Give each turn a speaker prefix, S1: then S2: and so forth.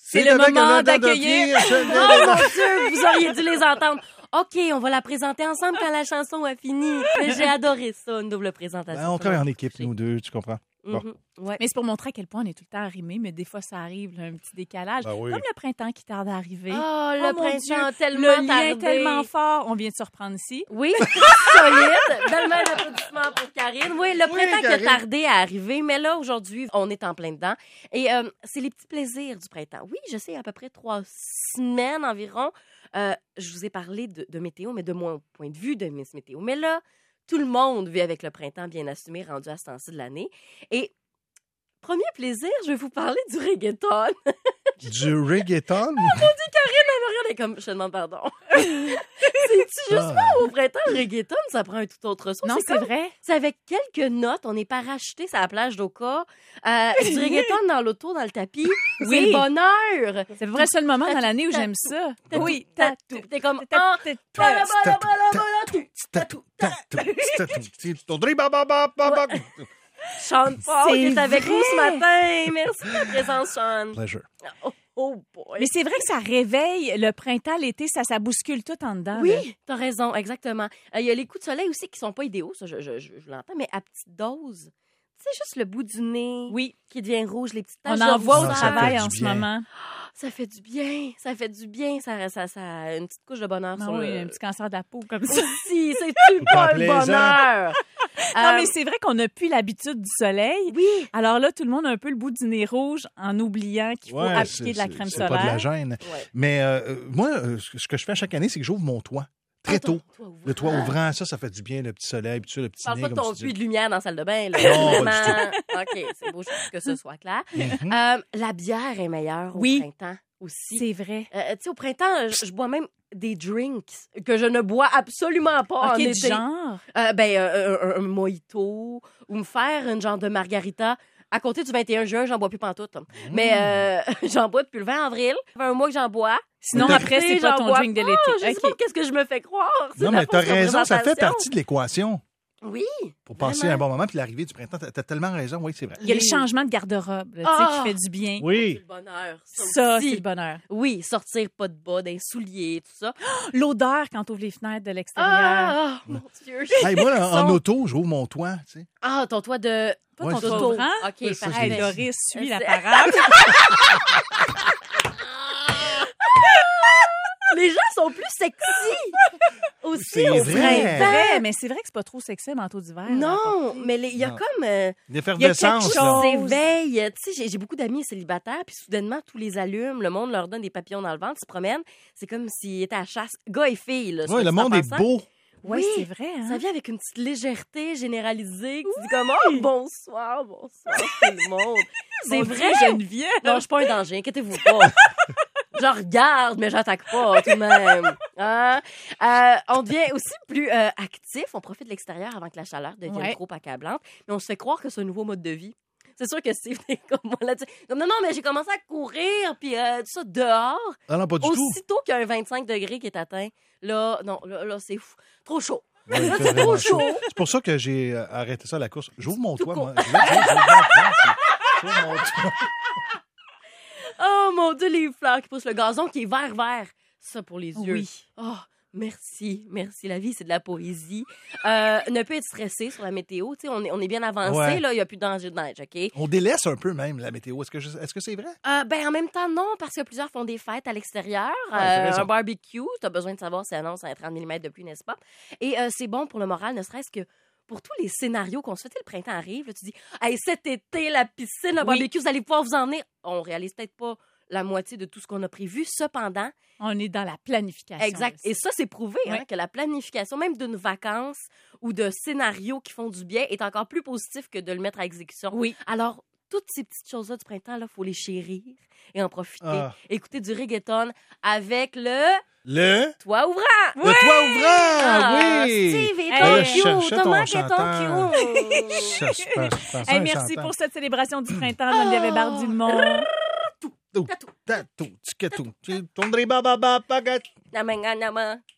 S1: C'est le moment d'accueillir.
S2: Oh mon Dieu, vous auriez dû les entendre. OK, on va la présenter ensemble quand la chanson a fini. Mais j'ai adoré ça, une double présentation.
S3: On travaille en équipe, nous deux, tu comprends? Bon.
S2: Ouais.
S1: Mais c'est pour montrer à quel point on est tout le temps arrimés, mais des fois, ça arrive, là, un petit décalage.
S3: Ben oui.
S1: Comme le printemps qui tarde à arriver.
S2: Oh, le
S1: mon
S2: printemps
S1: Dieu,
S2: tellement
S1: le lien
S2: tardé.
S1: est tellement fort. On vient de se reprendre ici.
S2: Oui, solide. Belle main d'applaudissements pour Karine. Oui, le printemps qui a
S3: Karine.
S2: tardé à arriver, mais là, aujourd'hui, on est en plein dedans. Et c'est les petits plaisirs du printemps. Oui, je sais, à peu près 3 semaines environ, je vous ai parlé de météo, mais de mon point de vue de Miss Météo. Mais là, tout le monde vit avec le printemps bien assumé, rendu à ce temps-ci de l'année. Et premier plaisir, je vais vous parler du reggaeton.
S3: Du reggaeton?
S2: Elle est comme, je te demande pardon. C'est-tu justement au printemps, le reggaeton, ça prend un tout autre son.
S1: Non, c'est
S2: comme-
S1: vrai.
S2: C'est avec quelques notes, on est parachuté sur la plage d'Oka, du reggaeton dans l'auto, dans le tapis. C'est
S1: Oui.
S2: le bonheur.
S1: C'est vrai le seul moment dans l'année où j'aime ça. Oui, tatou.
S2: T'es comme,
S1: Tatou.
S2: chante fort,
S1: C'est
S2: qui est avec
S1: vrai.
S2: nous ce matin. Merci de ta présence, Sean.
S3: Pleasure.
S2: Oh boy.
S1: Mais c'est vrai que ça réveille le printemps, l'été, ça bouscule tout en dedans. là.
S2: Oui, t'as raison, exactement. Il y a les coups de soleil aussi qui sont pas idéaux, ça, je l'entends, mais à petite dose. Tu sais, juste le bout du nez
S1: Oui.
S2: qui devient rouge, les petites taches
S1: On en
S2: de
S1: voit au
S3: ça
S2: rousseur.
S1: travail
S3: fait
S1: en
S3: du
S1: ce
S3: bien.
S1: moment.
S2: Ça fait du bien, ça fait du bien. Ça une petite couche de bonheur
S1: Ah
S2: sur
S1: oui,
S2: le...
S1: un petit cancer de la peau comme ça.
S2: Si, c'est-tu pas le
S3: plaisant.
S2: bonheur?
S1: Non, mais c'est vrai qu'on n'a plus l'habitude du soleil.
S2: Oui.
S1: Alors là, tout le monde a un peu le bout du nez rouge en oubliant qu'il faut appliquer de la crème
S3: c'est
S1: solaire.
S3: pas de la gêne.
S2: Ouais.
S3: Mais moi, ce que je fais chaque année, c'est que j'ouvre mon toit. Très tôt. Le toit ouvrant, ça fait du bien, le petit soleil, puis ça, le petit
S2: Parle
S3: nez,
S2: pas de
S3: comme
S2: ton
S3: tu
S2: puits
S3: dis.
S2: de lumière dans la salle de bain. Là.
S3: Non, pas
S2: Vraiment. OK, c'est beau juste que ce soit clair. La bière est meilleure au
S1: Oui.
S2: printemps aussi.
S1: C'est vrai.
S2: Tu sais, au printemps, je bois même des drinks que je ne bois absolument pas en
S1: OK, du
S2: été.
S1: genre.
S2: Un mojito ou me faire une genre de margarita. À côté du 21 juin, j'en bois plus pantoute. Mais j'en bois depuis le 20 avril. Ça fait un mois que j'en bois.
S1: Sinon,
S2: L'été,
S1: après, c'est pas
S2: j'en
S1: ton
S2: bois
S1: drink de l'été.
S2: pas. Je sais pas
S1: OK.
S2: qu'est-ce que je me fais croire. C'est
S3: Non,
S2: de la
S3: mais t'as
S2: fausse
S3: raison, ça fait
S2: représentation.
S3: partie de l'équation
S2: Oui.
S3: pour passer
S2: Vraiment.
S3: un bon moment. Puis l'arrivée du printemps, t'as tellement raison, oui, c'est vrai.
S1: Il y a les changements de garde-robe, là, tu sais,
S2: Ah!
S1: qui fait du bien.
S2: C'est
S3: Oui.
S2: le bonheur.
S1: Ça,
S2: aussi.
S1: c'est le bonheur.
S2: Oui, sortir pas de bas, d'un soulier, tout ça.
S1: L'odeur quand tu ouvres les fenêtres de l'extérieur.
S2: Ah, mon Dieu.
S3: Hey, moi, en
S2: Son-
S3: auto, j'ouvre mon toit, tu sais.
S2: Ah, ton toit de...
S1: Pas
S3: Ouais,
S1: ton
S3: c'est ça.
S1: tour,
S2: D'auto.
S1: hein?
S2: OK,
S3: Ouais, ça, je
S2: parfait.
S3: l'ai
S1: Hey, Doris, suis la
S2: C'est-
S1: parade.
S2: Les gens sont plus sexy aussi
S3: C'est
S2: au
S3: vrai.
S2: printemps.
S1: vrai, mais c'est vrai que c'est pas trop sexy, un manteau d'hiver.
S2: Non, mais il y a
S3: Non.
S2: comme...
S3: L'effervescence,
S1: quelque
S3: là.
S1: chose.
S2: Qui s'éveille. Tu sais, j'ai beaucoup d'amis célibataires, puis soudainement, tous les allument, le monde leur donne des papillons dans le ventre, ils se promènent. C'est comme s'ils étaient à chasse. Gars et filles, là.
S3: Ouais,
S2: soit
S3: le
S2: dit en
S3: monde est
S2: passant.
S3: beau.
S1: Oui,
S2: Oui,
S1: c'est vrai. Hein?
S2: Ça vient avec une petite légèreté généralisée. Que tu dis comme, oh, bonsoir tout le monde. C'est
S1: Mon
S2: vrai.
S1: Dieu, Geneviève.
S2: Non, je suis pas un danger, inquiétez-vous pas. Je regarde, mais j'attaque pas tout de même. Hein? On devient aussi plus actif. On profite de l'extérieur avant que la chaleur devienne
S1: Ouais.
S2: trop accablante. Mais on se fait croire que c'est un nouveau mode de vie. C'est sûr que c'est comme moi là. Comme, non, mais j'ai commencé à courir, puis tout ça dehors.
S3: Ah non, pas du tout.
S2: Aussitôt qu'il y a un 25 degrés qui est atteint, là, non, là c'est fou. Trop chaud.
S3: Ouais,
S2: Là,
S3: il fait
S2: c'est trop
S3: vraiment
S2: chaud.
S3: C'est pour ça que j'ai arrêté ça à la course. J'ouvre mon
S2: Tout
S3: toit,
S2: court.
S3: moi. J'ouvre mon toit.
S2: Oh mon Dieu, les fleurs qui poussent, le gazon qui est vert. Ça pour les yeux.
S1: Oui.
S2: Oh, merci. La vie, c'est de la poésie. Ne pas être stressé sur la météo. Tu sais, on est bien avancé,
S3: Ouais.
S2: là. Il n'y a plus de danger de neige, OK?
S3: On délaisse un peu même la météo. Est-ce que c'est vrai?
S2: En même temps, non, parce que plusieurs font des fêtes à l'extérieur.
S3: t'as raison.
S2: Un barbecue, tu as besoin de savoir si annonce un 30 mm de pluie, n'est-ce pas? Et c'est bon pour le moral, ne serait-ce que pour tous les scénarios qu'on se fait. Tu sais, le printemps arrive, là, tu dis, hey, cet été, la piscine, le
S1: Oui.
S2: barbecue, vous allez pouvoir vous emmener. On réalise peut-être pas la moitié de tout ce qu'on a prévu. Cependant,
S1: On est dans la planification.
S2: exact.
S1: là.
S2: Et ça, c'est prouvé, hein,
S1: Ouais.
S2: que la planification, même d'une vacance ou de scénarios qui font du bien, est encore plus positif que de le mettre à exécution.
S1: Oui.
S2: Alors, toutes ces petites choses-là du printemps, il faut les chérir et en profiter.
S3: Ah.
S2: Écouter du reggaeton avec le
S3: Le
S2: toit ouvrant.
S3: toit ouvrant!
S2: Ah,
S3: Oui!
S2: Steve est
S1: Hey,
S2: ton
S1: là,
S2: cute.
S3: cherchais ton
S2: Thomas est
S3: chanteur.
S2: ton cute.
S3: Ça se passe. Je pensais à
S1: Hey,
S3: un
S1: merci
S3: chanteur.
S1: pour cette célébration du printemps, Geneviève Bardumont.
S3: Tatou, tatou, tikatou, tondri, ba, ba, ba, bagat.
S2: Nama, nama.